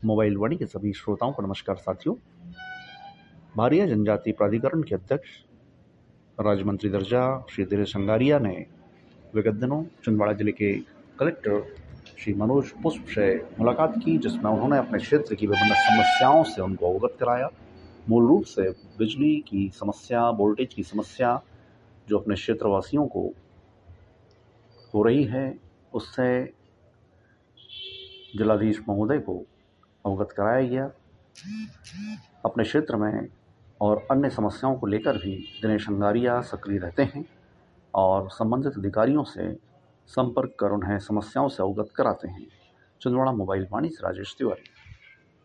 Mobile वाणी के सभी श्रोताओं को नमस्कार साथियों। भारिया जनजाति प्राधिकरण के अध्यक्ष राज्य मंत्री दर्जा श्री दिनेश संगारिया ने विगत दिनों छिंदवाड़ा जिले के कलेक्टर श्री मनोज पुष्प से मुलाकात की, जिसमें उन्होंने अपने क्षेत्र की विभिन्न समस्याओं से उनको अवगत कराया। मूल रूप से बिजली की समस्या, वोल्टेज की समस्या जो अपने क्षेत्रवासियों को हो रही है, उससे जिलाधीश महोदय को अवगत कराया गया। अपने क्षेत्र में और अन्य समस्याओं को लेकर भी दिनेश संगारिया सक्रिय रहते हैं और संबंधित अधिकारियों से संपर्क कर उन्हें समस्याओं से अवगत कराते हैं। छिंदवाड़ा मोबाइल वाणी से राजेश तिवारी।